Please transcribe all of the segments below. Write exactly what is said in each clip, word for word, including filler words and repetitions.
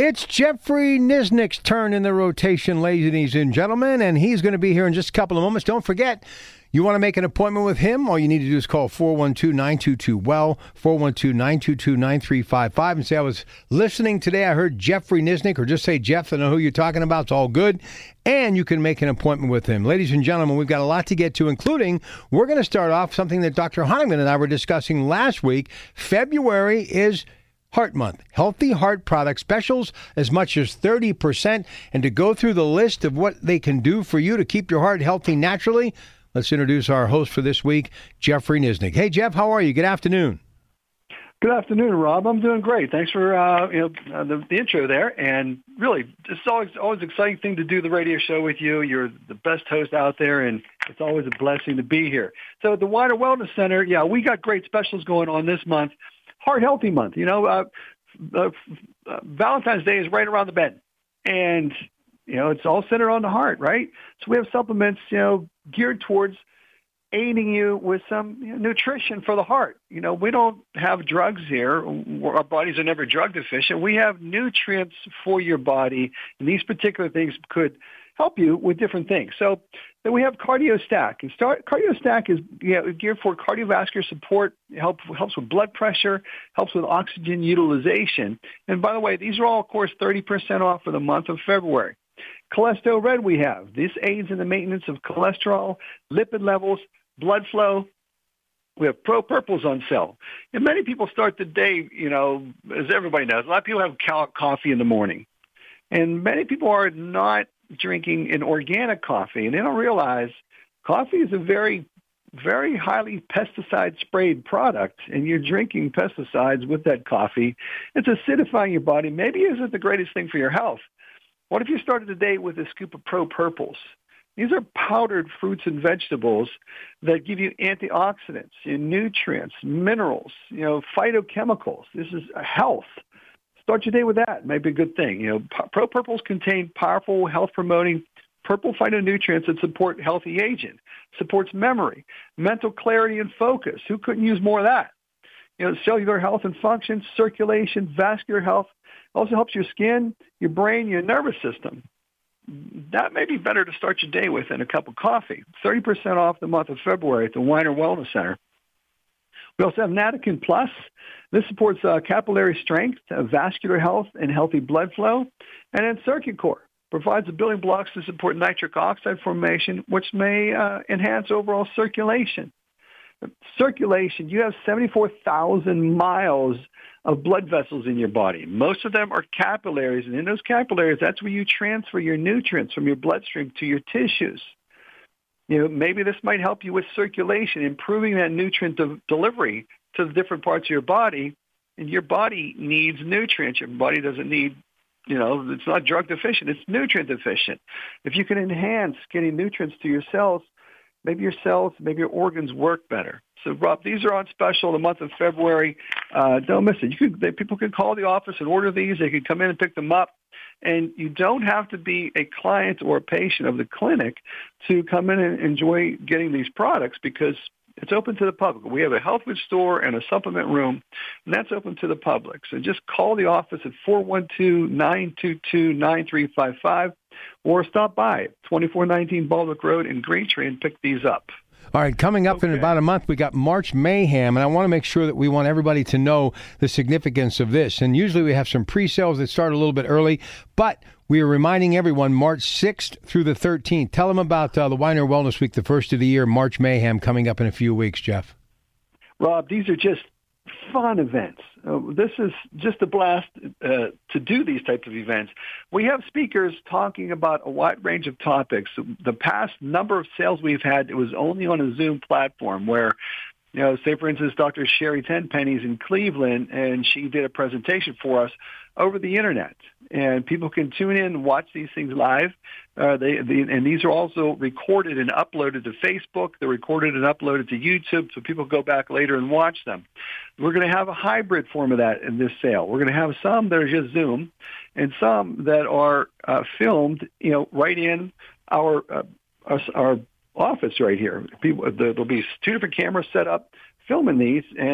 It's Jeffrey Nisnik's turn in the rotation, ladies and gentlemen, and he's going to be here in just a couple of moments. Don't forget, you want to make an appointment with him, all you need to do is call four one two, nine two two, W E L L, four one two, nine two two, nine three five five, and say, I was listening today, I heard Jeffrey Nisnik, or just say Jeff, I know who you're talking about, it's all good, and you can make an appointment with him. Ladies and gentlemen, we've got a lot to get to, including, we're going to start off something that Doctor Honigman and I were discussing last week. February is Heart Month. Healthy heart product specials as much as thirty percent. And to go through the list of what they can do for you to keep your heart healthy naturally, let's introduce our host for this week, Jeffrey Nisnik. Hey, Jeff, how are you? Good afternoon. Good afternoon, Rob. I'm doing great. Thanks for uh, you know uh, the, the intro there. And really, it's always always an exciting thing to do the radio show with you. You're the best host out there, and it's always a blessing to be here. So at the Weiner Wellness Center, yeah, we got great specials going on this month. Heart Healthy Month. You know, uh, uh, uh, Valentine's Day is right around the bend. And, you know, it's all centered on the heart, right? So we have supplements, you know, geared towards aiding you with some you know, nutrition for the heart. You know, we don't have drugs here. Our bodies are never drug deficient. We have nutrients for your body, and these particular things could help you with different things. So then we have CardioStack. And start, CardioStack is you know, geared for cardiovascular support, help, helps with blood pressure, helps with oxygen utilization. And by the way, these are all, of course, thirty percent off for the month of February. Cholesterol Red we have. This aids in the maintenance of cholesterol, lipid levels, blood flow. We have Pro Purples on sale. And many people start the day, you know, as everybody knows, a lot of people have coffee in the morning. And many people are not drinking an organic coffee, and they don't realize coffee is a very, very highly pesticide-sprayed product, and you're drinking pesticides with that coffee. It's acidifying your body. Maybe it isn't the greatest thing for your health. What if you started the day with a scoop of Pro Purples? These are powdered fruits and vegetables that give you antioxidants, you know, nutrients, minerals, you know, phytochemicals. This is health. Start your day with that. It may be a good thing. You know, Pro Purples contain powerful health-promoting purple phytonutrients that support healthy aging, supports memory, mental clarity, and focus. Who couldn't use more of that? You know, cellular health and function, circulation, vascular health. Also helps your skin, your brain, your nervous system. That may be better to start your day with than a cup of coffee. thirty percent off the month of February at the Weiner Wellness Center. We also have Natakin Plus. This supports uh, capillary strength, uh, vascular health, and healthy blood flow. And then Circuit Core provides the building blocks to support nitric oxide formation, which may uh, enhance overall circulation. Circulation, you have seventy-four thousand miles of blood vessels in your body. Most of them are capillaries, and in those capillaries, that's where you transfer your nutrients from your bloodstream to your tissues. You know, maybe this might help you with circulation, improving that nutrient de- delivery to the different parts of your body. And your body needs nutrients. Your body doesn't need, you know, it's not drug deficient. It's nutrient deficient. If you can enhance getting nutrients to your cells, maybe your cells, maybe your organs work better. So, Rob, these are on special the month of February. Uh, don't miss it. You could, they, people can call the office and order these. They can come in and pick them up. And you don't have to be a client or a patient of the clinic to come in and enjoy getting these products because it's open to the public. We have a health food store and a supplement room, and that's open to the public. So just call the office at four one two, nine two two, nine three five five or stop by twenty-four nineteen Baldwick Road in Greentree and pick these up. All right, coming up okay. in about a month, we got March Mayhem, and I want to make sure that we want everybody to know the significance of this. And usually we have some pre-sales that start a little bit early, but we are reminding everyone March sixth through the thirteenth. Tell them about uh, the Weiner Wellness Week, the first of the year, March Mayhem, coming up in a few weeks, Jeff. Rob, these are just fun events. Uh, this is just a blast uh, to do these types of events. We have speakers talking about a wide range of topics. The past number of sales we've had, it was only on a Zoom platform where, you know, say, for instance, Doctor Sherry Tenpenny's in Cleveland, and she did a presentation for us over the Internet. And people can tune in and watch these things live. Uh, they, they, and these are also recorded and uploaded to Facebook. They're recorded and uploaded to YouTube, so people go back later and watch them. We're going to have a hybrid form of that in this sale. We're going to have some that are just Zoom and some that are uh, filmed, you know, right in our uh, our, our office right here. People, there'll be two different cameras set up filming these, and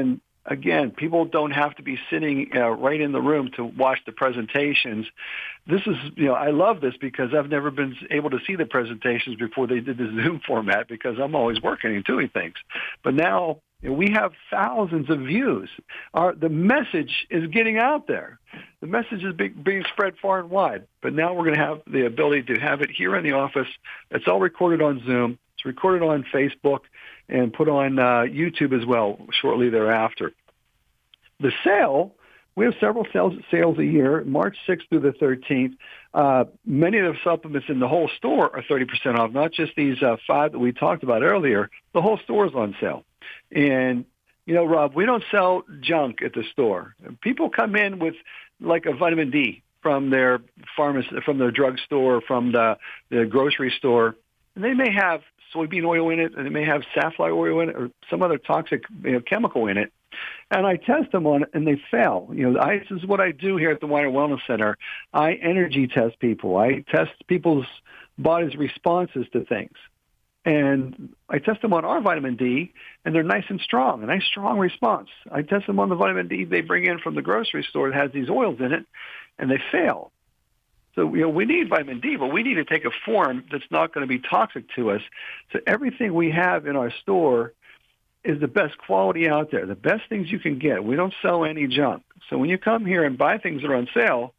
again, people don't have to be sitting uh, right in the room to watch the presentations. This is, you know, I love this because I've never been able to see the presentations before they did the Zoom format because I'm always working and doing things. But now, you know, we have thousands of views. Our, the message is getting out there. The message is being, being spread far and wide. But now we're going to have the ability to have it here in the office. It's all recorded on Zoom. It's recorded on Facebook and put on uh, YouTube as well shortly thereafter. The sale, we have several sales, sales a year, March sixth through the thirteenth. Uh, many of the supplements in the whole store are thirty percent off, not just these uh, five that we talked about earlier. The whole store is on sale. And, you know, Rob, we don't sell junk at the store. People come in with like a vitamin D from their pharmacy, from their drugstore, from the, the grocery store, and they may have soybean oil in it, and they may have safflower oil in it, or some other toxic, you know, chemical in it. And I test them on it, and they fail. You know, I, this is what I do here at the Weiner Wellness Center. I energy test people. I test people's body's responses to things. And I test them on our vitamin D, and they're nice and strong, a nice strong response. I test them on the vitamin D they bring in from the grocery store that has these oils in it, and they fail. So, you know, we need vitamin D, but we need to take a form that's not going to be toxic to us. So everything we have in our store is the best quality out there, the best things you can get. We don't sell any junk. So when you come here and buy things that are on sale,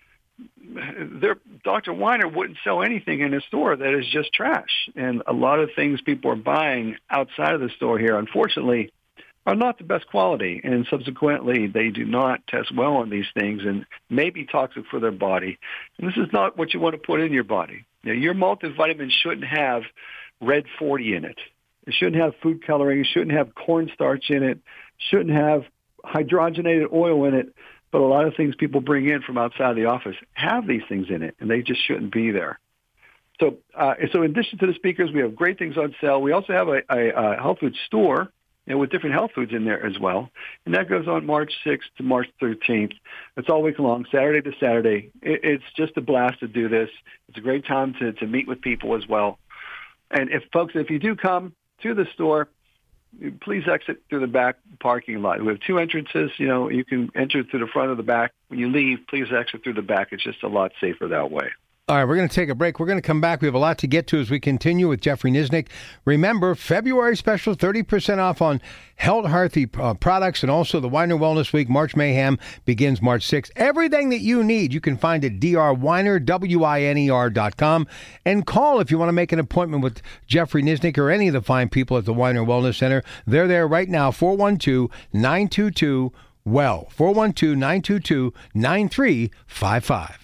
Doctor Weiner wouldn't sell anything in his store that is just trash. And a lot of things people are buying outside of the store here, unfortunately, are not the best quality, and subsequently they do not test well on these things and may be toxic for their body. And this is not what you want to put in your body. Now, your multivitamin shouldn't have red forty in it. It shouldn't have food coloring. It shouldn't have cornstarch in it. Shouldn't have hydrogenated oil in it. But a lot of things people bring in from outside the office have these things in it, and they just shouldn't be there. So, uh, so in addition to the speakers, we have great things on sale. We also have a, a, a health food store, you know, with different health foods in there as well. And that goes on March sixth to March thirteenth. It's all week long, Saturday to Saturday. It, it's just a blast to do this. It's a great time to, to meet with people as well. And if folks, if you do come to the store, please exit through the back parking lot. We have two entrances. You know, you can enter through the front or the back. When you leave, please exit through the back. It's just a lot safer that way. All right, we're going to take a break. We're going to come back. We have a lot to get to as we continue with Jeffrey Nisnik. Remember, February special, thirty percent off on Health Hearthy uh, products, and also the Weiner Wellness Week. March Mayhem begins March sixth. Everything that you need, you can find at D R Weiner, W I N E R dot com. And call if you want to make an appointment with Jeffrey Nisnik or any of the fine people at the Weiner Wellness Center. They're there right now, four one two, nine two two, W E L L, four one two, nine two two, nine three five five.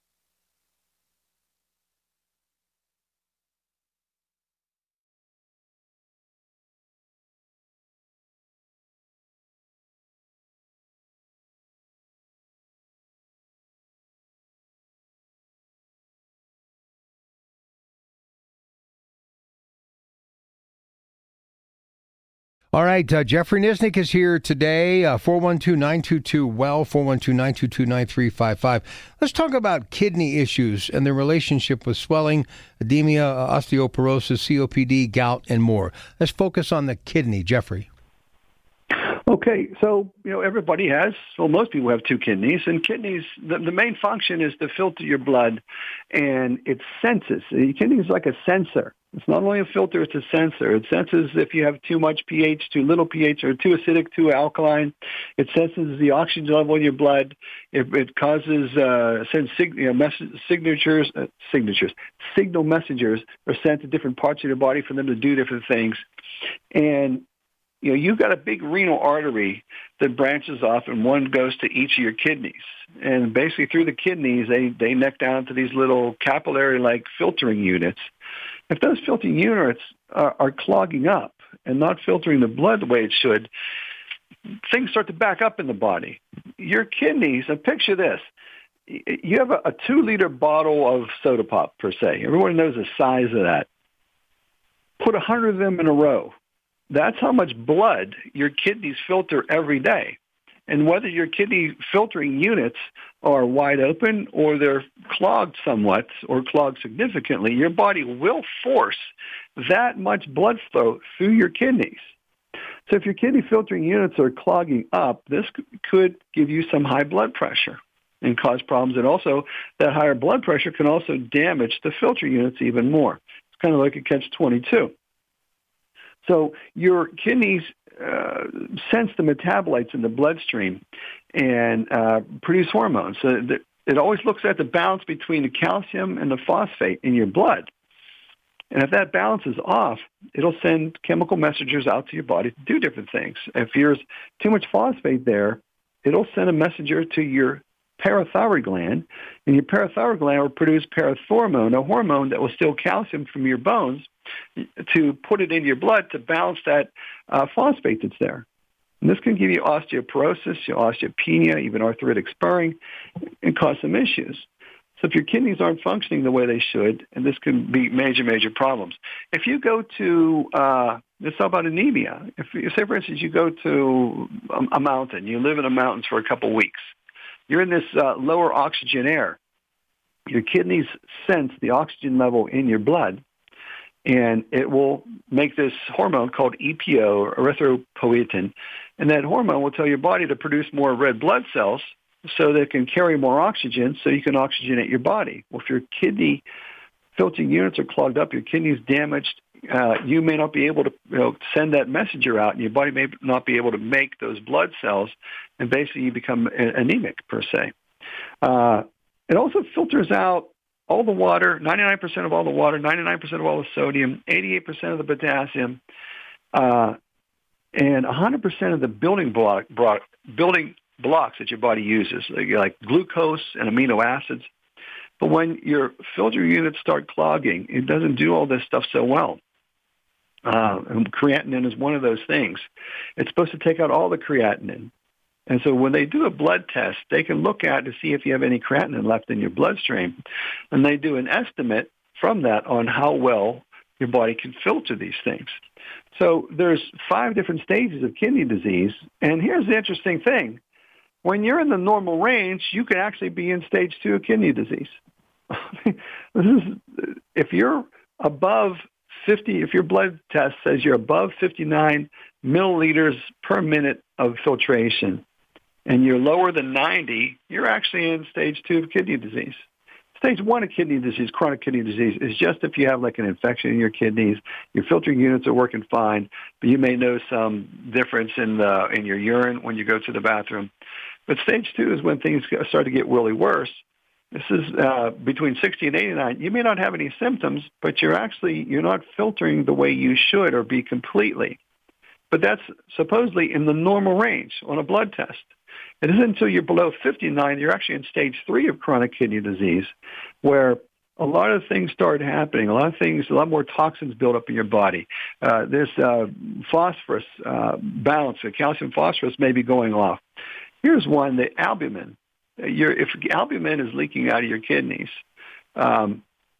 All right, uh, Jeffrey Nisnik is here today, uh, four one two, nine two two, W E L L, four one two, nine two two, nine three five five. Let's talk about kidney issues and their relationship with swelling, edema, uh, osteoporosis, C O P D, gout, and more. Let's focus on the kidney, Jeffrey. Okay, so, you know, everybody has, well, most people have two kidneys, and kidneys, the, the main function is to filter your blood, and it senses. The kidney is like a sensor. It's not only a filter, it's a sensor. It senses if you have too much pH, too little pH, or too acidic, too alkaline. It senses the oxygen level in your blood. It, it causes, uh, sends sig- you know, mess- signatures, uh, signatures, signal messengers are sent to different parts of your body for them to do different things. And you know, you've got a big renal artery that branches off, and one goes to each of your kidneys. And basically through the kidneys, they, they neck down to these little capillary-like filtering units. If those filtering units are, are clogging up and not filtering the blood the way it should, things start to back up in the body. Your kidneys, and picture this, you have a, a two-liter bottle of soda pop, per se. Everyone knows the size of that. Put a hundred of them in a row. That's how much blood your kidneys filter every day. And whether your kidney filtering units are wide open or they're clogged somewhat or clogged significantly, your body will force that much blood flow through your kidneys. So if your kidney filtering units are clogging up, this could give you some high blood pressure and cause problems. And also, that higher blood pressure can also damage the filter units even more. It's kind of like a catch twenty-two. So your kidneys uh, sense the metabolites in the bloodstream and uh, produce hormones. So th- it always looks at the balance between the calcium and the phosphate in your blood. And if that balance is off, it'll send chemical messengers out to your body to do different things. If there's too much phosphate there, it'll send a messenger to your parathyroid gland, and your parathyroid gland will produce parathormone, a hormone that will steal calcium from your bones to put it into your blood to balance that uh, phosphate that's there. And this can give you osteoporosis, osteopenia, even arthritic spurring, and cause some issues. So if your kidneys aren't functioning the way they should, and this can be major, major problems. If you go to, uh, let's talk about anemia. If you say, for instance, you go to a, a mountain, you live in the mountains for a couple weeks, you're in this uh, lower oxygen air. Your kidneys sense the oxygen level in your blood, and it will make this hormone called E P O, erythropoietin, and that hormone will tell your body to produce more red blood cells so that it can carry more oxygen so you can oxygenate your body. Well, if your kidney filtering units are clogged up, your kidney's damaged, uh, you may not be able to you know, send that messenger out, and your body may not be able to make those blood cells, and basically you become anemic, per se. Uh, it also filters out all the water, ninety-nine percent of all the water, ninety-nine percent of all the sodium, eighty-eight percent of the potassium, uh, and one hundred percent of the building block, block, building blocks that your body uses, like, like glucose and amino acids. But when your filter units start clogging, it doesn't do all this stuff so well. Uh, and creatinine is one of those things. It's supposed to take out all the creatinine. And so when they do a blood test, they can look at to see if you have any creatinine left in your bloodstream. And they do an estimate from that on how well your body can filter these things. So there's five different stages of kidney disease. And here's the interesting thing. When you're in the normal range, you can actually be in stage two of kidney disease. This is, if you're above fifty, if your blood test says you're above fifty-nine milliliters per minute of filtration, and you're lower than ninety, you're actually in stage two of kidney disease. Stage one of kidney disease, chronic kidney disease, is just if you have like an infection in your kidneys, your filtering units are working fine, but you may know some difference in the in your urine when you go to the bathroom. But stage two is when things start to get really worse. This is uh, between sixty and eighty-nine. You may not have any symptoms, but you're actually, you're not filtering the way you should or be completely. But that's supposedly in the normal range on a blood test. It isn't until you're below fifty-nine, you're actually in stage three of chronic kidney disease, where a lot of things start happening. A lot of things, a lot more toxins build up in your body. Uh, this uh, phosphorus uh, balance, the calcium phosphorus may be going off. Here's one, the albumin. Your, if albumin is leaking out of your kidneys, um,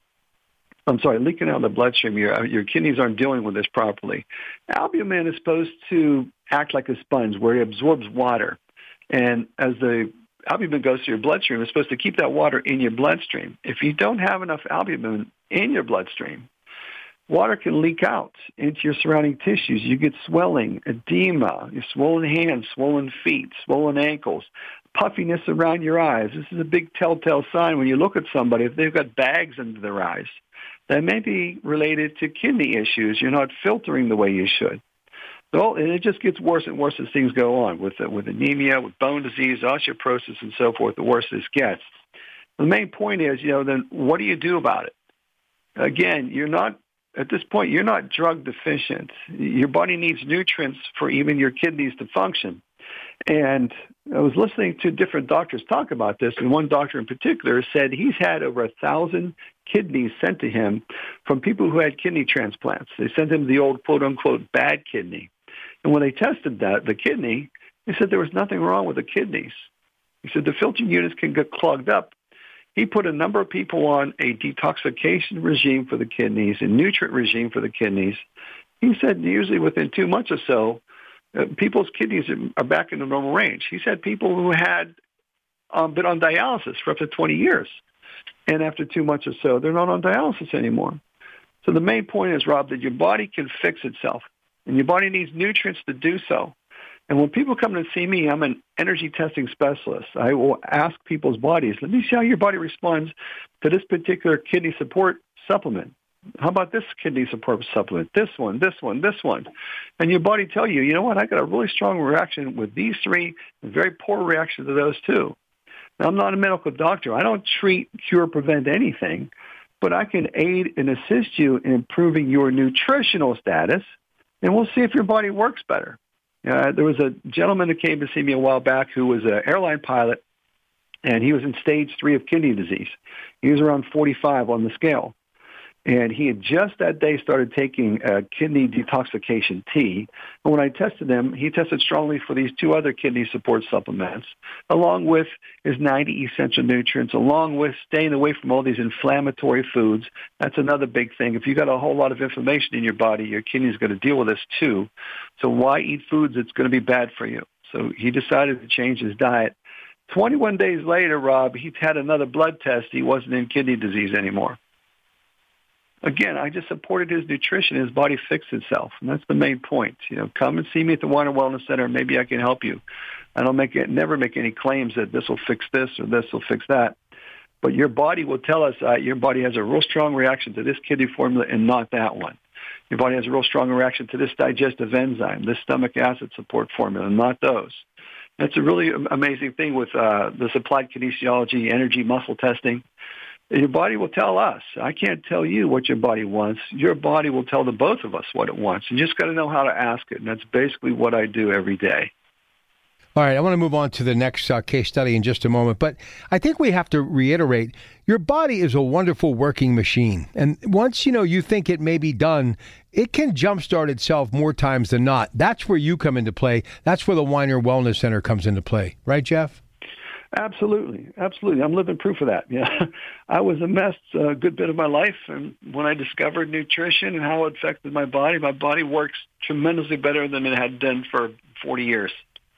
I'm sorry, leaking out of the bloodstream, your, your kidneys aren't dealing with this properly. Albumin is supposed to act like a sponge where it absorbs water. And as the albumin goes to your bloodstream, it's supposed to keep that water in your bloodstream. If you don't have enough albumin in your bloodstream, water can leak out into your surrounding tissues. You get swelling, edema, your swollen hands, swollen feet, swollen ankles, puffiness around your eyes. This is a big telltale sign when you look at somebody, if they've got bags under their eyes. That may be related to kidney issues. You're not filtering the way you should. So, and it just gets worse and worse as things go on with uh, with anemia, with bone disease, osteoporosis, and so forth. The worse this gets. The main point is, you know, then what do you do about it? Again, you're not, at this point, you're not drug deficient. Your body needs nutrients for even your kidneys to function. And I was listening to different doctors talk about this, and one doctor in particular said he's had over a thousand kidneys sent to him from people who had kidney transplants. They sent him the old quote-unquote bad kidney. And when they tested that, the kidney, they said there was nothing wrong with the kidneys. He said the filtering units can get clogged up. He put a number of people on a detoxification regime for the kidneys, a nutrient regime for the kidneys. He said usually within two months or so, uh, people's kidneys are back in the normal range. He's had people who had um, been on dialysis for up to twenty years. And after two months or so, they're not on dialysis anymore. So the main point is, Rob, that your body can fix itself. and your body needs nutrients to do so. And when people come to see me, I'm an energy testing specialist. I will ask people's bodies, let me see how your body responds to this particular kidney support supplement. How about this kidney support supplement? This one, this one, this one. And your body tell you, you know what, I got a really strong reaction with these three, and very poor reaction to those two. Now, I'm not a medical doctor. I don't treat, cure, prevent anything, but I can aid and assist you in improving your nutritional status, and we'll see if your body works better. Uh, there was a gentleman that came to see me a while back who was an airline pilot, and he was in stage three of kidney disease. He was around forty-five on the scale. And he had just that day started taking uh, kidney detoxification tea. And when I tested him, he tested strongly for these two other kidney support supplements, along with his ninety essential nutrients, along with staying away from all these inflammatory foods. That's another big thing. If you got a whole lot of inflammation in your body, your kidney is going to deal with this too. So why eat foods that's going to be bad for you? So he decided to change his diet. twenty-one days later, Rob, he'd had another blood test. He wasn't in kidney disease anymore. Again, I just supported his nutrition. His body fixed itself, and that's the main point. You know, come and see me at the Weiner Wellness Center. Maybe I can help you. I don't make it, never make any claims that this will fix this or this will fix that. But your body will tell us uh, your body has a real strong reaction to this kidney formula and not that one. Your body has a real strong reaction to this digestive enzyme, this stomach acid support formula, and not those. That's a really amazing thing with uh, this applied kinesiology, energy muscle testing. Your body will tell us. I can't tell you what your body wants. Your body will tell the both of us what it wants. You just got to know how to ask it, and that's basically what I do every day. All right, I want to move on to the next uh, case study in just a moment, but I think we have to reiterate, your body is a wonderful working machine, and once, you know, you think it may be done, it can jumpstart itself more times than not. That's where you come into play. That's where the Weiner Wellness Center comes into play. Right, Jeff? Absolutely. Absolutely. I'm living proof of that. Yeah. I was a mess a good bit of my life. And when I discovered nutrition and how it affected my body, my body works tremendously better than it had done for forty years.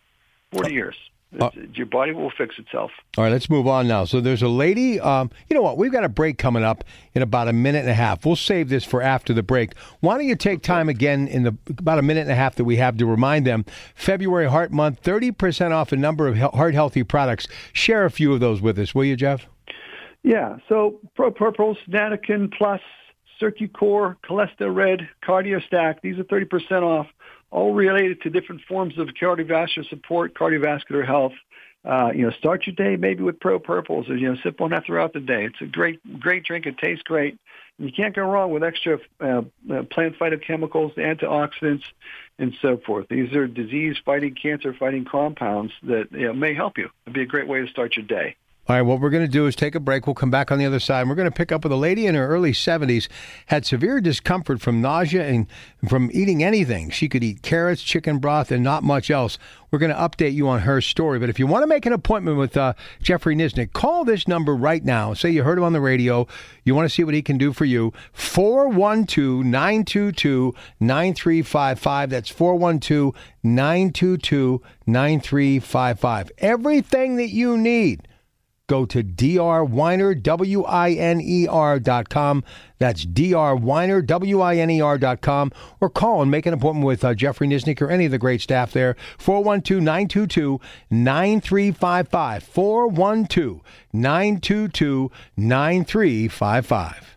forty years. Uh, Your body will fix itself. All right, let's move on now. So there's a lady, um, you know what, we've got a break coming up in about a minute and a half. We'll save this for after the break. Why don't you take time again in the about a minute and a half that we have to remind them, February Heart Month, thirty percent off a number of heart-healthy products. Share a few of those with us, will you, Jeff? Yeah, so ProPurple, Snatican Plus, CircuCore, Cholesta Red, CardioStack, these are thirty percent off. All related to different forms of cardiovascular support, cardiovascular health. Uh, you know, start your day maybe with Pro Purples, or, you know, sip on that throughout the day. It's a great, great drink. It tastes great. And you can't go wrong with extra uh, uh, plant phytochemicals, antioxidants, and so forth. These are disease-fighting, cancer-fighting compounds that, you know, may help you. It'd be a great way to start your day. All right, what we're going to do is take a break. We'll come back on the other side. And we're going to pick up with a lady in her early seventies, had severe discomfort from nausea and from eating anything. She could eat carrots, chicken broth, and not much else. We're going to update you on her story. But if you want to make an appointment with uh, Jeffrey Nisnik, call this number right now. Say you heard him on the radio. You want to see what he can do for you. four one two, nine two two, nine three five five. That's four one two, nine two two, nine three five five. Everything that you need. Go to D R Weiner, W I N E R dot com. That's D R Weiner, W I N E R dot com. Or call and make an appointment with uh, Jeffrey Nisnik or any of the great staff there. four one two, nine two two, nine three five five. four one two, nine two two, nine three five five.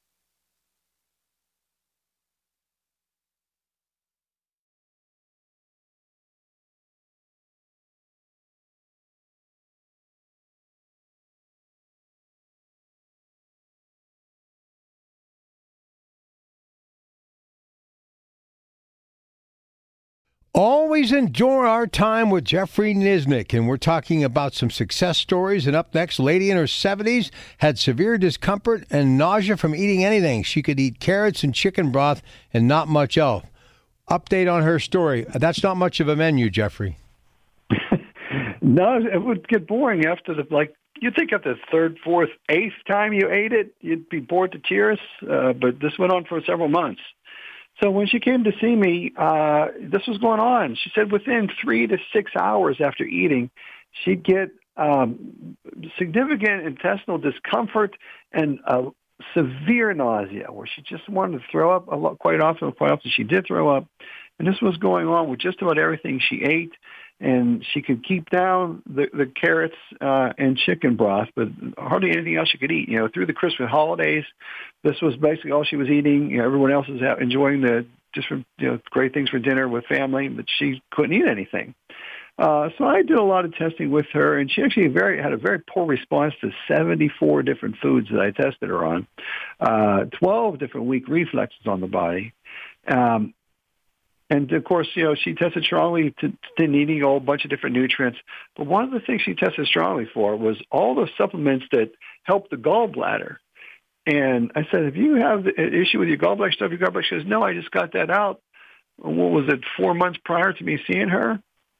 Always enjoy our time with Jeffrey Nisnik, and we're talking about some success stories. And up next, lady in her seventies had severe discomfort and nausea from eating anything. She could eat carrots and chicken broth and not much else. Update on her story. That's not much of a menu, Jeffrey. No, it would get boring after the, like, you'd think at the third, fourth, eighth time you ate it, you'd be bored to tears. Uh, but this went on for several months. So when she came to see me, uh, this was going on. She said within three to six hours after eating, she'd get um, significant intestinal discomfort and uh, severe nausea, where she just wanted to throw up a lot, quite often. Quite often she did throw up. And this was going on with just about everything she ate. And she could keep down the, the carrots uh, and chicken broth, but hardly anything else she could eat. You know, through the Christmas holidays, this was basically all she was eating. You know, everyone else was out enjoying the different, you know, great things for dinner with family, but she couldn't eat anything. Uh, so I did a lot of testing with her, and she actually very had a very poor response to seventy-four different foods that I tested her on, uh, twelve different weak reflexes on the body. Um, And, of course, you know, she tested strongly to, to needing a whole bunch of different nutrients. But one of the things she tested strongly for was all the supplements that help the gallbladder. And I said, if you have an issue with your gallbladder stuff, your gallbladder, she says, no, I just got that out. What was it, four months prior to me seeing her?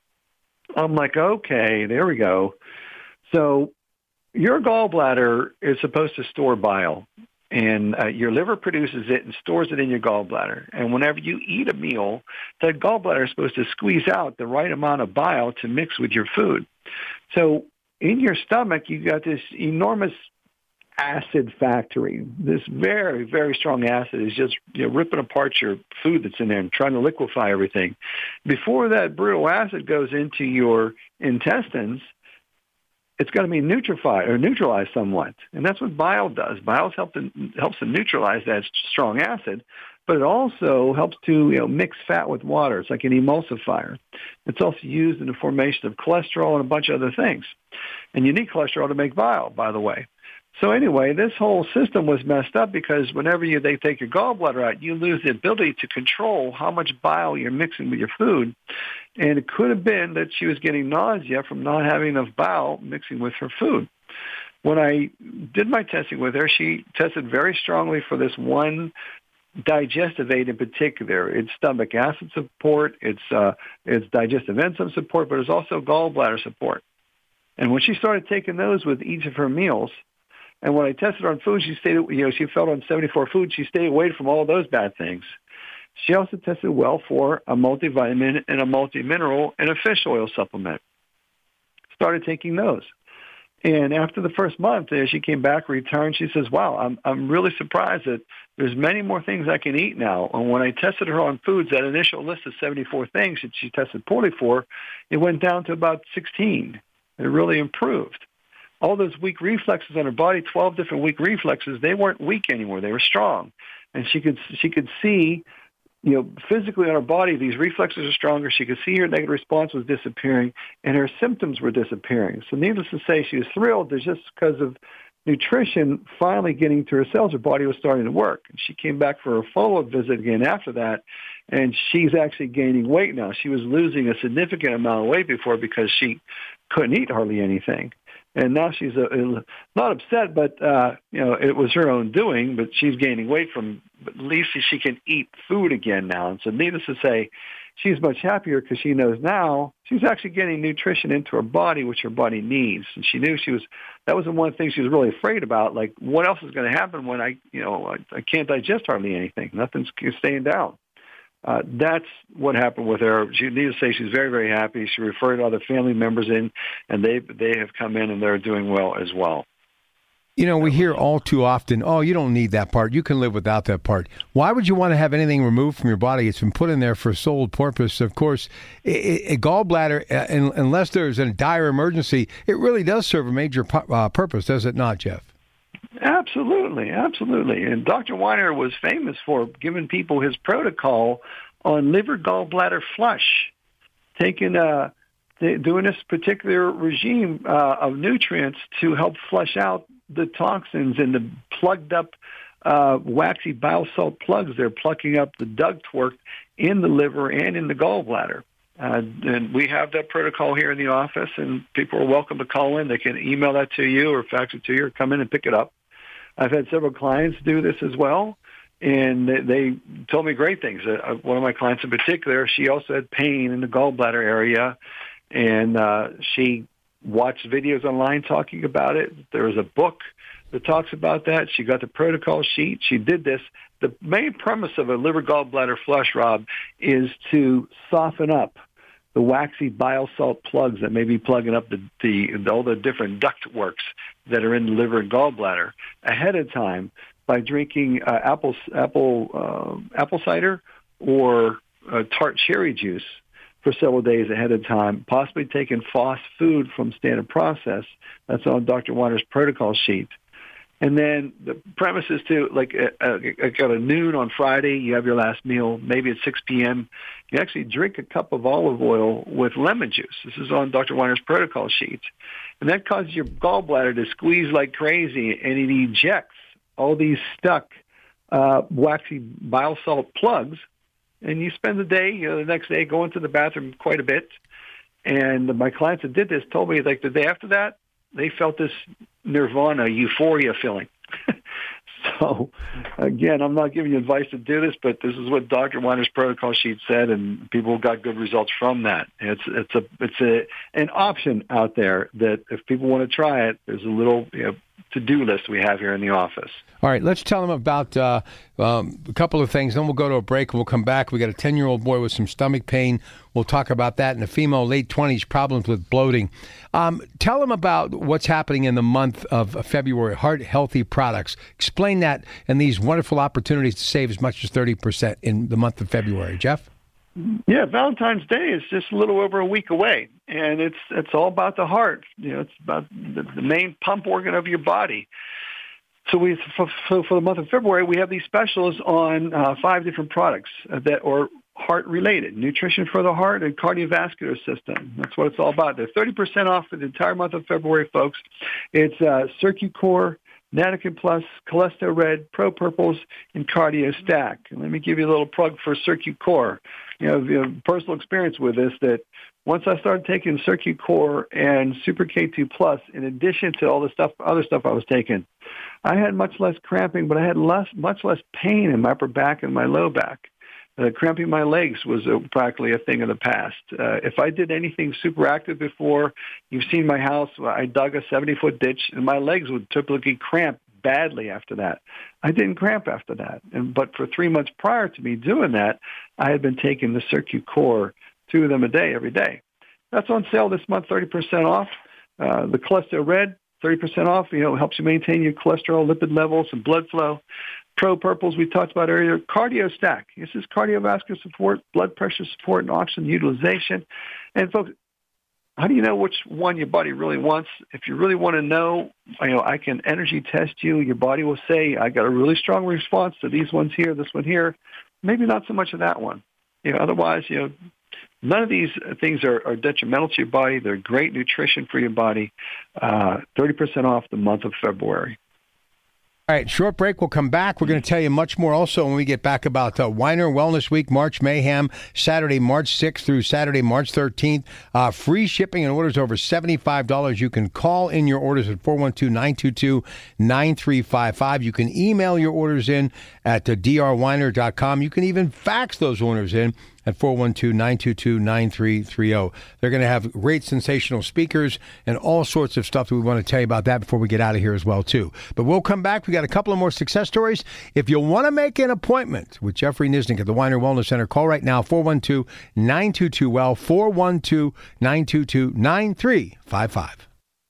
I'm like, okay, there we go. So your gallbladder is supposed to store bile. And uh, your liver produces it and stores it in your gallbladder. And whenever you eat a meal, that gallbladder is supposed to squeeze out the right amount of bile to mix with your food. So in your stomach, you've got this enormous acid factory. This very, very strong acid is just, you know, ripping apart your food that's in there and trying to liquefy everything. Before that brutal acid goes into your intestines, it's got to be neutralized or neutralized somewhat. And that's what bile does. Bile helps to, helps to neutralize that strong acid, but it also helps to, you know, mix fat with water. It's like an emulsifier. It's also used in the formation of cholesterol and a bunch of other things. And you need cholesterol to make bile, by the way. So anyway, this whole system was messed up because whenever you they take your gallbladder out, you lose the ability to control how much bile you're mixing with your food. And it could have been that she was getting nausea from not having enough bile mixing with her food. When I did my testing with her, she tested very strongly for this one digestive aid in particular. It's stomach acid support, it's uh, it's digestive enzyme support, but it's also gallbladder support. And when she started taking those with each of her meals, and when I tested her on food, she stayed, you know, she felt on seventy-four foods, she stayed away from all those bad things. She also tested well for a multivitamin and a multimineral and a fish oil supplement. Started taking those. And after the first month, as she came back, returned, she says, wow, I'm I'm really surprised that there's many more things I can eat now. And when I tested her on foods, that initial list of seventy-four things that she tested poorly for, it went down to about sixteen. It really improved. All those weak reflexes on her body, twelve different weak reflexes, they weren't weak anymore. They were strong. And she could she could see, you know, physically on her body, these reflexes are stronger. She could see her negative response was disappearing, and her symptoms were disappearing. So needless to say, she was thrilled that just because of nutrition finally getting to her cells, her body was starting to work. And she came back for a follow-up visit again after that, and she's actually gaining weight now. She was losing a significant amount of weight before because she couldn't eat hardly anything. And now she's uh, not upset, but, uh, you know, it was her own doing, but she's gaining weight from, at least she can eat food again now. And so needless to say, she's much happier because she knows now she's actually getting nutrition into her body, which her body needs. And she knew she was, that was the one thing she was really afraid about. Like, what else is going to happen when I, you know, I, I can't digest hardly anything. Nothing's staying down. Uh, that's what happened with her. She needed to say she's very, very happy. She referred other family members in, and they they have come in and they're doing well as well. You know, we hear all too often, oh, you don't need that part. You can live without that part. Why would you want to have anything removed from your body? It's been put in there for a sole purpose. Of course, a, a gallbladder, uh, unless there's a dire emergency, it really does serve a major pu- uh, purpose, does it not, Jeff? Absolutely, absolutely. And Doctor Weiner was famous for giving people his protocol on liver gallbladder flush, taking uh, doing this particular regime uh, of nutrients to help flush out the toxins and the plugged up uh, waxy bile salt plugs. They're plucking up the ductwork in the liver and in the gallbladder. Uh, and we have that protocol here in the office, and people are welcome to call in. They can email that to you or fax it to you or come in and pick it up. I've had several clients do this as well, and they, they told me great things. Uh, one of my clients in particular, she also had pain in the gallbladder area, and uh, she watched videos online talking about it. There was a book that talks about that. She got the protocol sheet. She did this. The main premise of a liver gallbladder flush, Rob, is to soften up the waxy bile salt plugs that may be plugging up the, the all the different duct works that are in the liver and gallbladder ahead of time by drinking uh, apple apple uh, apple cider or uh, tart cherry juice for several days ahead of time, possibly taking F O S food from Standard Process. That's on Doctor Weiner's protocol sheet. And then the premise is to, like, uh, uh, at a noon on Friday, you have your last meal. Maybe at six p.m., you actually drink a cup of olive oil with lemon juice. This is on Doctor Weiner's protocol sheet. And that causes your gallbladder to squeeze like crazy, and it ejects all these stuck uh, waxy bile salt plugs. And you spend the day, you know, the next day, going to the bathroom quite a bit. And my clients that did this told me, like, the day after that, they felt this nirvana, euphoria feeling. So, again, I'm not giving you advice to do this, but this is what Doctor Weiner's protocol sheet said, and people got good results from that. It's it's a it's a an option out there that if people want to try it, there's a little, you know, to-do list we have here in the office. All right, let's tell them about uh, um, a couple of things. Then we'll go to a break. We'll come back. We got a ten-year-old boy with some stomach pain. We'll talk about that. And a female, late twenties, problems with bloating. Um, tell them about what's happening in the month of February, Heart Healthy Products. Explain that and these wonderful opportunities to save as much as thirty percent in the month of February. Jeff? Yeah, Valentine's Day is just a little over a week away, and it's it's all about the heart. You know, it's about the, the main pump organ of your body. So we, for, for the month of February, we have these specials on uh, five different products that are heart-related: nutrition for the heart and cardiovascular system. That's what it's all about. They're thirty percent off for the entire month of February, folks. It's uh, CircuCore, Natican Plus, Cholesterol Red, Pro Purples, and Cardio Stack. And let me give you a little plug for CircuCore. You know, you know, personal experience with this, that once I started taking CircuCore and Super K two Plus, in addition to all the stuff, other stuff I was taking, I had much less cramping, but I had less, much less pain in my upper back and my low back. Uh, cramping my legs was uh, practically a thing of the past. Uh, if I did anything super active before, you've seen my house, I dug a seventy-foot ditch, and my legs would typically cramp badly after that. I didn't cramp after that. And but for three months prior to me doing that, I had been taking the CircuCore, two of them a day, every day. That's on sale this month, thirty percent off. Uh, the Cholesterol Red, thirty percent off. You know, helps you maintain your cholesterol, lipid levels, and blood flow. Pro Purples, we talked about earlier. Cardio Stack. This is cardiovascular support, blood pressure support, and oxygen utilization. And folks, how do you know which one your body really wants? If you really want to know, you know, I can energy test you. Your body will say, I got a really strong response to these ones here, this one here. Maybe not so much of that one. You know, otherwise, you know, none of these things are, are detrimental to your body. They're great nutrition for your body. Uh, thirty percent off the month of February. All right, short break. We'll come back. We're going to tell you much more also when we get back about uh, Weiner Wellness Week, March Mayhem, Saturday, March sixth through Saturday, March thirteenth. Uh, free shipping and orders over seventy-five dollars. You can call in your orders at four one two, nine two two, nine three five five. You can email your orders in at uh, d r weiner dot com. You can even fax those orders in at four one two, nine two two, nine three three zero. They're going to have great, sensational speakers and all sorts of stuff that we want to tell you about that before we get out of here as well, too. But we'll come back. We got a couple of more success stories. If you want to make an appointment with Jeffrey Nisnik at the Weiner Wellness Center, call right now, four one two, nine two two, W E L L, four one two, nine two two, nine three five five.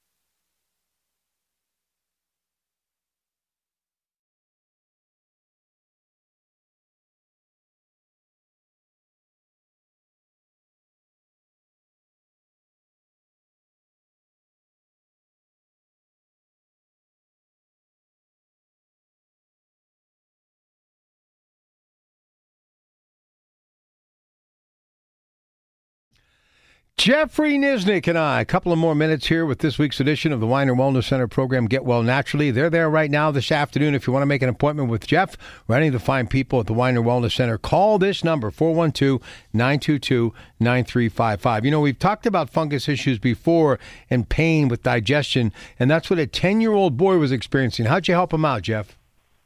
Jeffrey Nisnik and I, a couple of more minutes here with this week's edition of the Weiner Wellness Center program, Get Well Naturally. They're there right now this afternoon. If you want to make an appointment with Jeff or any of the fine people at the Weiner Wellness Center, call this number, four one two, nine two two, nine three five five. You know, we've talked about fungus issues before and pain with digestion, and that's what a ten-year-old boy was experiencing. How'd you help him out, Jeff?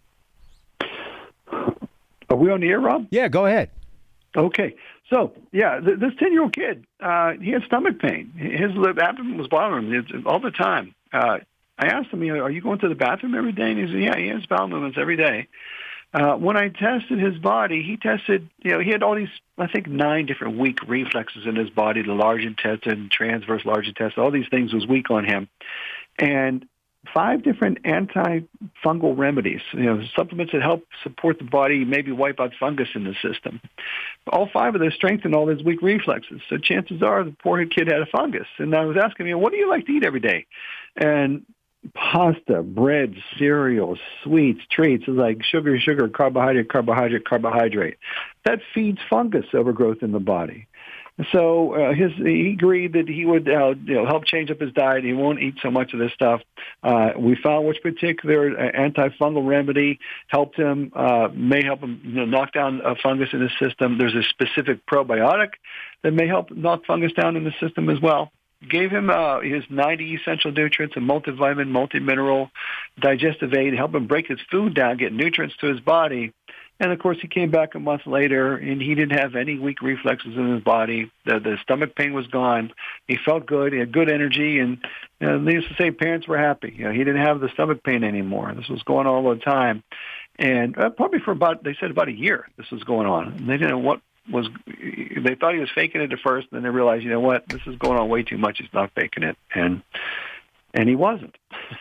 Are we on the air, Rob? Yeah, go ahead. Okay. So, yeah, th- this ten-year-old kid, uh, he had stomach pain. His lip abdomen was bothering him all the time. Uh, I asked him, you know, are you going to the bathroom every day? And he said, yeah, he has bowel movements every day. Uh, when I tested his body, he tested, you know, he had all these, I think, nine different weak reflexes in his body, the large intestine, transverse large intestine, all these things was weak on him. And five different antifungal remedies, you know, supplements that help support the body, maybe wipe out fungus in the system. All five of those strengthen all those weak reflexes. So chances are the poor kid had a fungus. And I was asking him, what do you like to eat every day? And pasta, bread, cereal, sweets, treats, like sugar, sugar, carbohydrate, carbohydrate, carbohydrate. That feeds fungus overgrowth in the body. So uh, his, he agreed that he would uh, you know, help change up his diet. He won't eat so much of this stuff. Uh, we found which particular antifungal remedy helped him, uh, may help him you know, knock down a fungus in his system. There's a specific probiotic that may help knock fungus down in the system as well. Gave him uh, his ninety essential nutrients, a multivitamin, multimineral, digestive aid, help him break his food down, get nutrients to his body. And, of course, he came back a month later, and he didn't have any weak reflexes in his body. The, the stomach pain was gone. He felt good. He had good energy. And you know, needless to say, parents were happy. You know, he didn't have the stomach pain anymore. This was going on all the time. And uh, probably for about, they said about a year this was going on. And they didn't know what was, they thought he was faking it at first, and then they realized, you know what, this is going on way too much. He's not faking it. And, and he wasn't.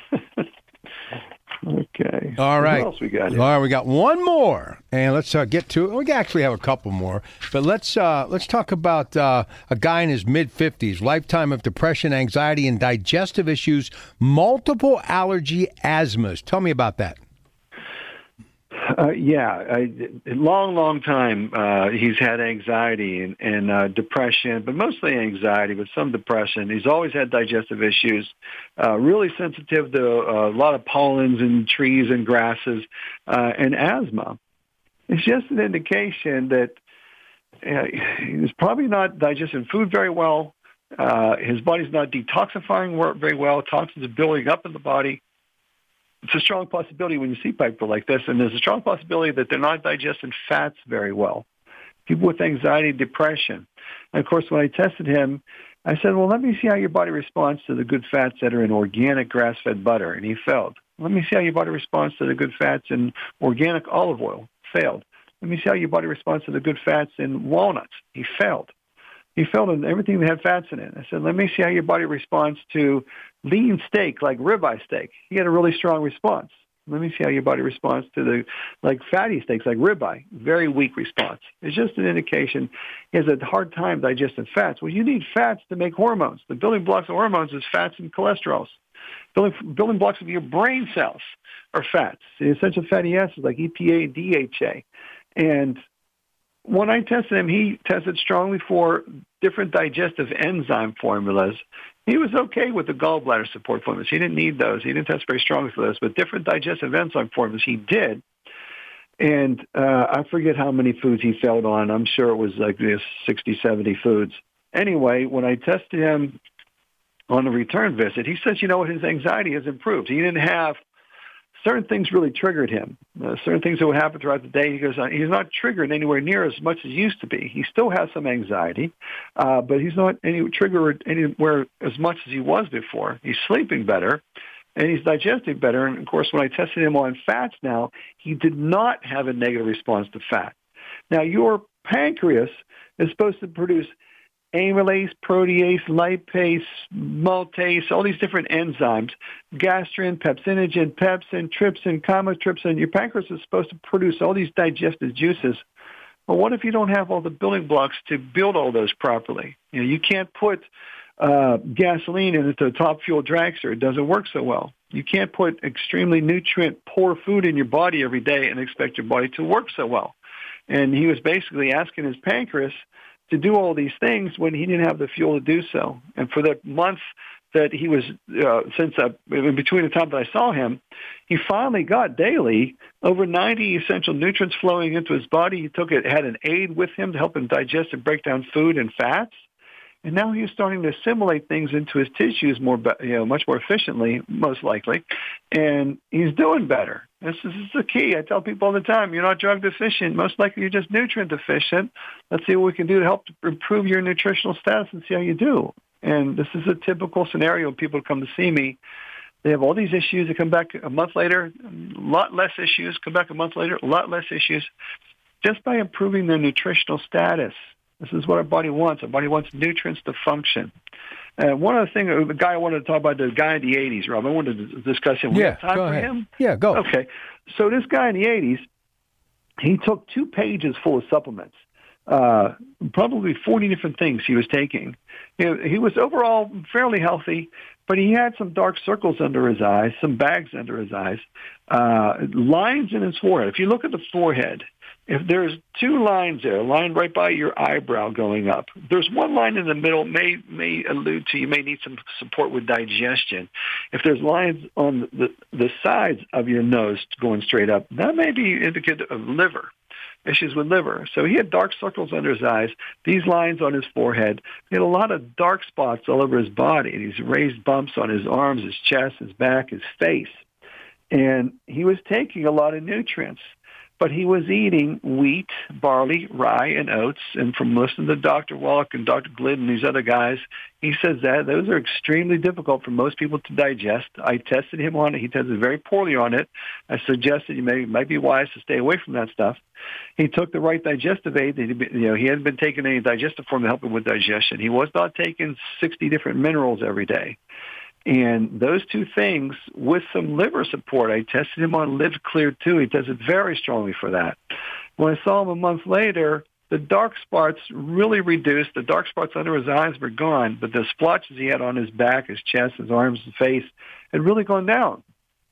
Okay. All right. What else we got here? All right, we got one more, and let's uh, get to it. We actually have a couple more, but let's uh, let's talk about uh, a guy in his mid fifties, lifetime of depression, anxiety, and digestive issues, multiple allergy asthmas. Tell me about that. Uh, yeah, I, a long, long time uh, he's had anxiety and, and uh, depression, but mostly anxiety with some depression. He's always had digestive issues, uh, really sensitive to uh, a lot of pollens and trees and grasses, uh, and asthma. It's just an indication that uh, he's probably not digesting food very well. Uh, his body's not detoxifying very well. Toxins are building up in the body. It's a strong possibility when you see people like this, and there's a strong possibility that they're not digesting fats very well. People with anxiety, depression. And, of course, when I tested him, I said, well, let me see how your body responds to the good fats that are in organic grass-fed butter, and he failed. Let me see how your body responds to the good fats in organic olive oil. Failed. Let me see how your body responds to the good fats in walnuts. He failed. He failed on everything that had fats in it. I said, let me see how your body responds to lean steak, like ribeye steak. He had a really strong response. Let me see how your body responds to the like fatty steaks, like ribeye. Very weak response. It's just an indication he has a hard time digesting fats. Well, you need fats to make hormones. The building blocks of hormones is fats and cholesterols. Building, building blocks of your brain cells are fats. The essential fatty acids like E P A and D H A. And when I tested him, he tested strongly for different digestive enzyme formulas. He was okay with the gallbladder support formulas. He didn't need those. He didn't test very strongly for those. But different digestive enzyme formulas he did. And uh, I forget how many foods he failed on. I'm sure it was like this sixty, seventy foods. Anyway, when I tested him on the return visit, he says, you know what, his anxiety has improved. He didn't have certain things really triggered him. Uh, certain things that would happen throughout the day. He goes, uh, he's not triggered anywhere near as much as he used to be. He still has some anxiety, uh, but he's not any triggered anywhere as much as he was before. He's sleeping better, and he's digesting better. And, of course, when I tested him on fats now, he did not have a negative response to fat. Now, your pancreas is supposed to produce amylase, protease, lipase, maltase, all these different enzymes, gastrin, pepsinogen, pepsin, trypsin, chymotrypsin. Your pancreas is supposed to produce all these digestive juices. Well, what if you don't have all the building blocks to build all those properly? You know, you can't put uh, gasoline into a top fuel dragster. It doesn't work so well. You can't put extremely nutrient-poor food in your body every day and expect your body to work so well. And he was basically asking his pancreas to do all these things when he didn't have the fuel to do so. And for the month that he was, uh, since uh, in between the time that I saw him, he finally got daily over ninety essential nutrients flowing into his body. He took it, had an aid with him to help him digest and break down food and fats. And now he's starting to assimilate things into his tissues more, you know, much more efficiently, most likely. And he's doing better. This is, this is the key. I tell people all the time, you're not drug deficient. Most likely you're just nutrient deficient. Let's see what we can do to help improve your nutritional status and see how you do. And this is a typical scenario when people come to see me. They have all these issues. They come back a month later, a lot less issues. Come back a month later, a lot less issues. Just by improving their nutritional status. This is what our body wants. Our body wants nutrients to function. And one other thing, the guy I wanted to talk about, the guy in the eighties, Rob, I wanted to discuss him. We yeah, have time go for ahead. him? Yeah, go. Okay. So this guy in the eighties, he took two pages full of supplements, uh, probably forty different things he was taking. You know, he was overall fairly healthy, but he had some dark circles under his eyes, some bags under his eyes, uh, lines in his forehead. If you look at the forehead, if there's two lines there, a line right by your eyebrow going up, there's one line in the middle may may allude to you may need some support with digestion. If there's lines on the, the sides of your nose going straight up, that may be indicative of liver, issues with liver. So he had dark circles under his eyes, these lines on his forehead. He had a lot of dark spots all over his body, and these raised bumps on his arms, his chest, his back, his face. And he was taking a lot of nutrients. But he was eating wheat, barley, rye, and oats. And from listening to Doctor Wallach and Doctor Glidden and these other guys, he says that those are extremely difficult for most people to digest. I tested him on it. He tested very poorly on it. I suggested you may might be wise to stay away from that stuff. He took the right digestive aid. You know, he hadn't been taking any digestive form to help him with digestion. He was not taking sixty different minerals every day. And those two things with some liver support, I tested him on Live Clear too. He tested very strongly for that. When I saw him a month later, the dark spots really reduced. The dark spots under his eyes were gone, but the splotches he had on his back, his chest, his arms, his face had really gone down.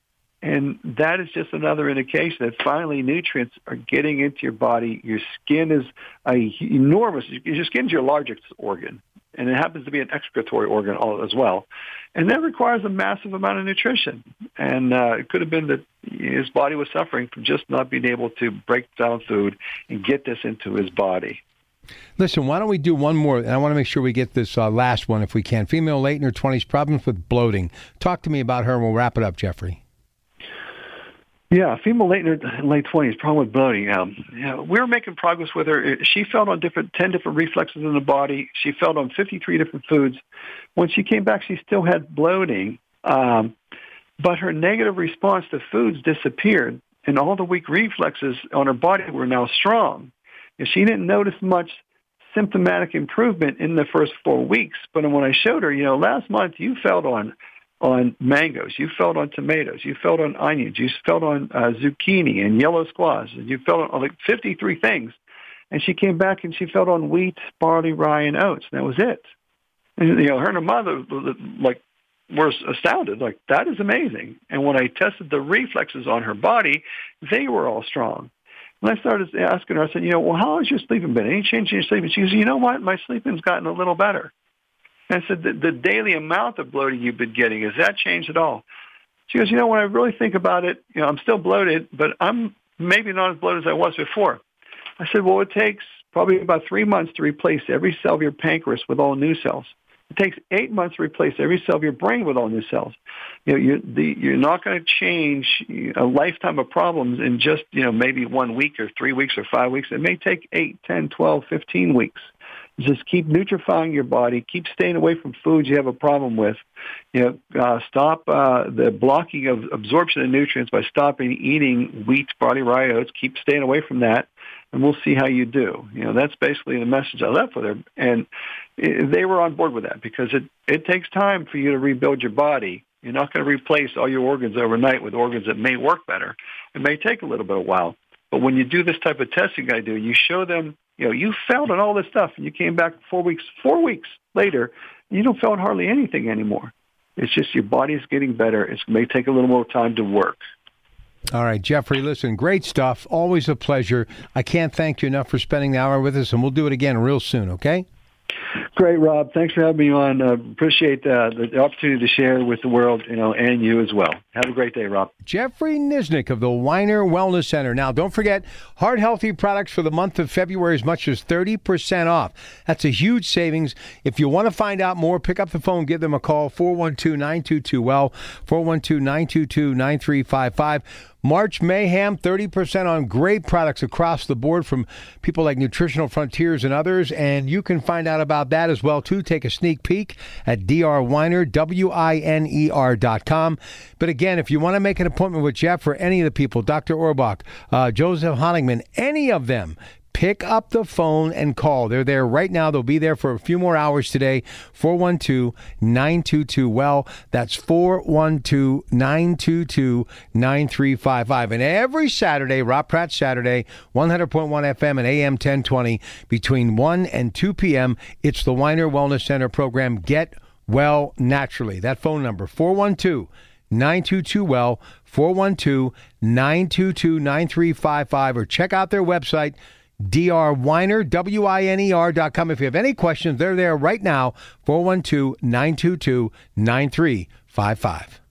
And that is just another indication that finally nutrients are getting into your body. Your skin is a enormous, your skin is your largest organ, and it happens to be an excretory organ as well. And that requires a massive amount of nutrition. And uh, it could have been that his body was suffering from just not being able to break down food and get this into his body. Listen, why don't we do one more? And I want to make sure we get this uh, last one if we can. Female late in her twenties, problems with bloating. Talk to me about her and we'll wrap it up, Jeffrey. Yeah, female late in her late twenties, problem with bloating. Um, yeah, we were making progress with her. She felt on different ten different reflexes in the body. She felt on fifty-three different foods. When she came back, she still had bloating, um, but her negative response to foods disappeared, and all the weak reflexes on her body were now strong. And she didn't notice much symptomatic improvement in the first four weeks. But when I showed her, you know, last month you felt on on mangoes, you felt on tomatoes, you felt on onions, you felt on uh, zucchini and yellow squash, and you felt on like fifty-three things. And she came back and she felt on wheat, barley, rye, and oats. And that was it. And, you know, her and her mother, like, were astounded. Like, that is amazing. And when I tested the reflexes on her body, they were all strong. And I started asking her, I said, you know, well, how has your sleeping been? Any change in your sleeping? She goes, you know what? My sleeping's gotten a little better. And I said, the, the daily amount of bloating you've been getting, has that changed at all? She goes, you know, when I really think about it, you know, I'm still bloated, but I'm maybe not as bloated as I was before. I said, well, it takes probably about three months to replace every cell of your pancreas with all new cells. It takes eight months to replace every cell of your brain with all new cells. You know, you're, the, you're not going to change a lifetime of problems in just, you know, maybe one week or three weeks or five weeks. It may take eight, ten, twelve, fifteen weeks. Just keep nutrifying your body. Keep staying away from foods you have a problem with. You know, uh, stop uh, the blocking of absorption of nutrients by stopping eating wheat, barley, rye, oats. Keep staying away from that, and we'll see how you do. You know, that's basically the message I left with her, and it, they were on board with that because it it takes time for you to rebuild your body. You're not going to replace all your organs overnight with organs that may work better. It may take a little bit of a while, but when you do this type of testing I do, you show them. You know, you felt on all this stuff, and you came back four weeks, four weeks later, you don't feel hardly anything anymore. It's just your body's getting better. It may take a little more time to work. All right, Jeffrey, listen, great stuff. Always a pleasure. I can't thank you enough for spending the hour with us, and we'll do it again real soon, okay? Great, Rob. Thanks for having me on. Uh, appreciate uh, the opportunity to share with the world, you know, and you as well. Have a great day, Rob. Jeffrey Nisnik of the Weiner Wellness Center. Now, don't forget, Heart Healthy products for the month of February as much as thirty percent off. That's a huge savings. If you want to find out more, pick up the phone, give them a call, four one two, nine two two, W E L L, four one two, nine two two, nine three five five. March Mayhem, thirty percent on great products across the board from people like Nutritional Frontiers and others. And you can find out about that as well, too. Take a sneak peek at D R Weiner, W I N E R dot com. But again, if you want to make an appointment with Jeff or any of the people, Doctor Orbach, uh, Joseph Honigman, any of them, Pick up the phone and call. They're there right now. They'll be there for a few more hours today. four one two, nine two two, W E L L. That's four one two, nine two two, nine three five five. And every Saturday, Rob Pratt Saturday, one hundred point one F M and A M ten twenty, between one and two p.m., it's the Weiner Wellness Center program, Get Well Naturally. That phone number, four one two, nine two two, W E L L, four one two, nine two two, nine three five five, or check out their website, D R Weiner, W I N E R dot com. If you have any questions, they're there right now, four one two, nine two two, nine three five five.